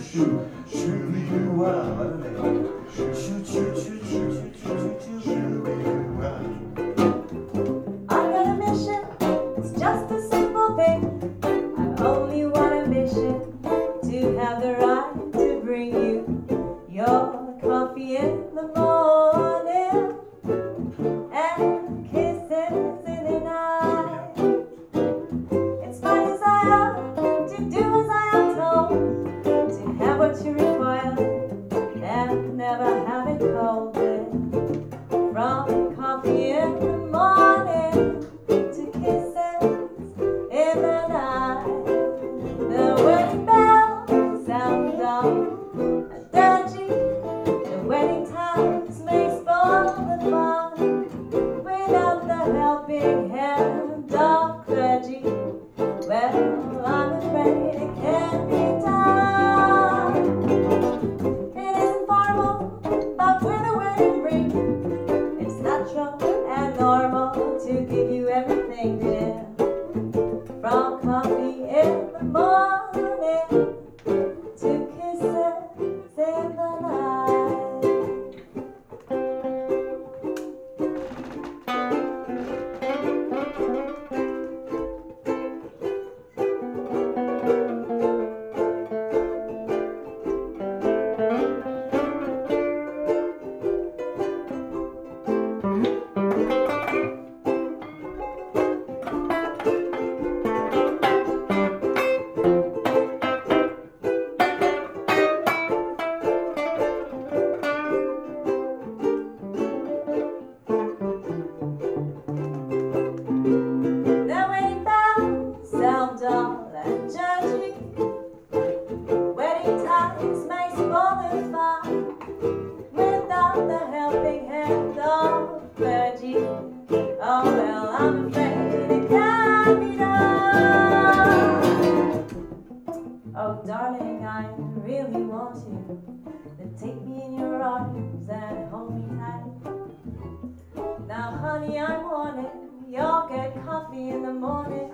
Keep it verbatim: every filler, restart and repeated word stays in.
shoo, shoo-be-doo-wah. Shoo, shoo, shoo, shoo, shoo, shoo, shoo, shoo, shoo-be-doo-wah. I got a mission, it's just a simple thing. I've only one ambition, to have the right to bring you your coffee in the morning and kisses in the night. It's my desire to do as I am told, to have what you require and never have it cold. From coffee in the morning to kisses in the night, the wedding bell sounds dull and dirty. The wedding times may spoil the fun without the helping hand of clergy. Well, I'm afraid it can't be done. It isn't formal, but with a wedding ring, it's natural and normal to give you everything, dear. From coffee in the morning to kisses in the night. The wedding bells sound dull and dirty. Wedding times may spoil the fun without the helping hand of clergy. Oh well, I'm afraid it can't be done. Oh darling, I really want you to take me in your arms and hold me tight. Now honey, I'm warning, you'll get coffee in the morning